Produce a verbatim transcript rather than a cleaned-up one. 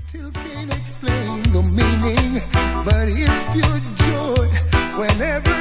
Still can't explain the meaning, but it's pure joy whenever